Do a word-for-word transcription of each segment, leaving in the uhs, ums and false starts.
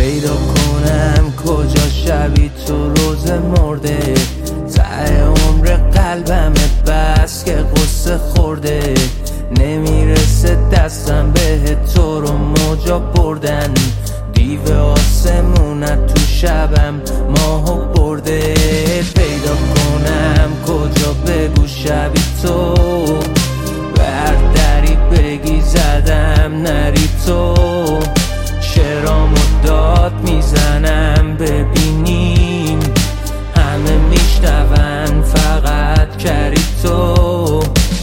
پیدا کنم کجا شبی تو روز مرده، ته عمر قلبم بس که قصه خورده، نمیرسه دستم به تو رو موجا بردن، دیو آسمونت تو شبم ماهو برده. پیدا کنم کجا بگو شبی تو، بر دری بگی زدم نری تو، شرامو داد میزنم ببینیم همه میشنون فقط کری تو،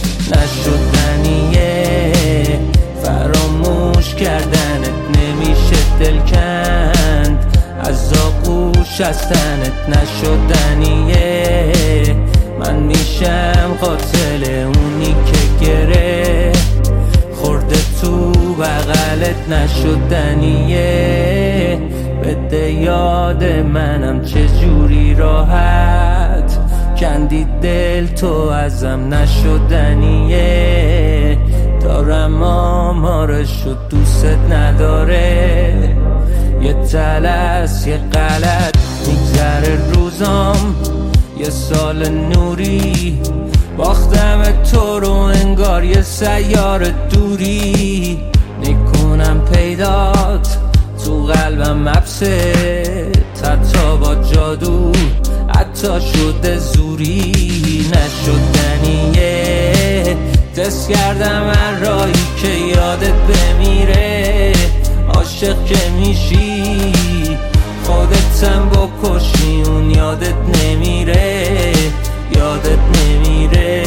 نشدنیه فراموش کردنت، نمیشه دل کند از آغوش از تنت، نشدنیه من میشم قاتل اونی که گره خورده تو بغلت، نشدنیه بده یاد منم چجوری راحت کندی دل تو ازم، نشدنیه دارم آمارشو دوست نداره، یه تلس یه غلط میگذره روزام، یه سال نوری باختم تو رو انگار یه سیاره دوری، میکنم پیدات تو قلبم حبسه، حتی با جادو حتی شده زوری، نشدنیه دست کردم هر راهی که یادت بمیره، عاشق که میشی خودتم بکشی اون یادت نمیره، یادت نمیره،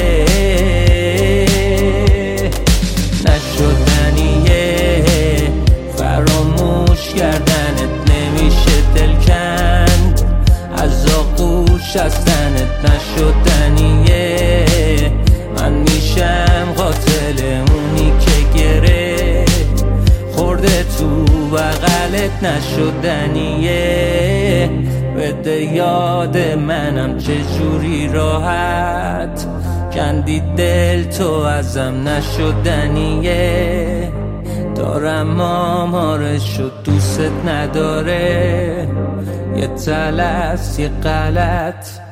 نشدنیه فراموش کردنت، نمیشه دل کند از آغوش از تنت، نشدنیه من میشم قاتل اونی که گره خورده تو بغلت، نشدنیه بده یاد منم چجوری راحت کندی دل تو ازم، نشدنیه دارم آمارشو دوست نداره، یه تلس یه غلط